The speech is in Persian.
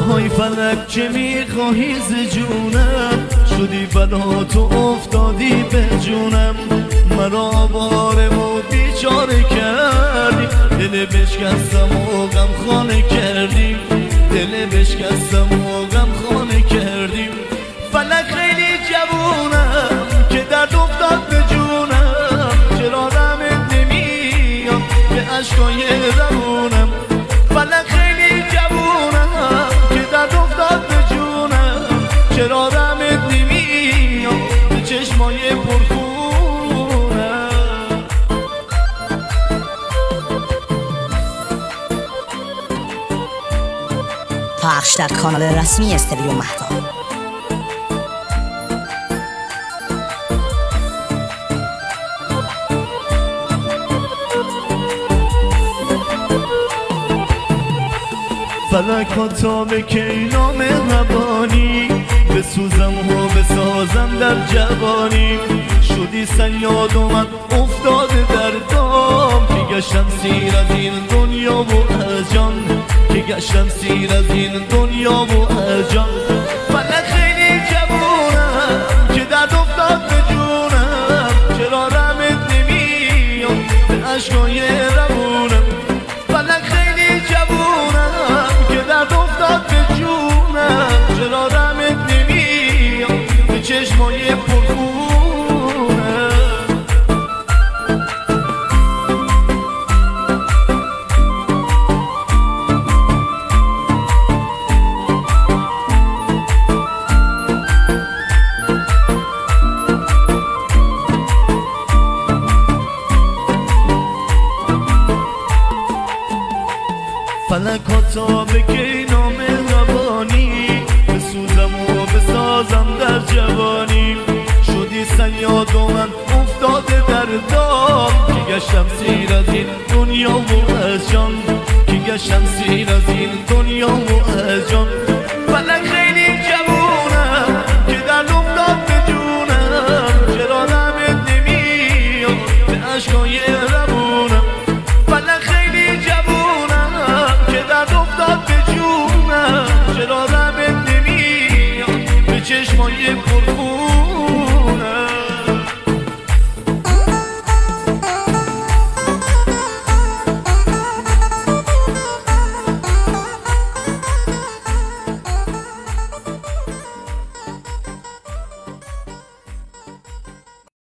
آهای فلک چه میخواهی ز جونم، شدی بلا تو افتادی به جونم. مرا باره و بیچاره کردی، دل بشکستم و غم خانه کردیم، دل بشکستم و غم خانه کردیم. فلک خیلی جوونم که درد افتاد به جونم، چرا دمت نمیاد به عشقای روونم. فلک خیلی جوونم که درد افتاد به جونم، چرا دمت نمیاد به چشمای پرخونم. پخش در کانال رسمی استودیو مهتاب. فلک ها تا به کی نام مهربانی، بسوزم و بسازم در جوانی. شدی صیاد و من افتاده در دام، که گشتم سیر از این دنیا و از جان، که گشتم سیر از این دنیا و از جان. فلک خیلی جوونم که درد افتاد به جونم، چرا رحمت نمیاد به عشقای روونم. فلک خیلی جوونم که درد افتاد به جونم، چرا رحمت نمیاد به چشمای پرخونم. فلک ها تا به کی نام مهربانی، بسوزم و بسازم در جوانی. شدی صیاد و من افتاده در دام، که گشتم سیر از این دنیا و از جان، که گشتم سیر از این دنیا و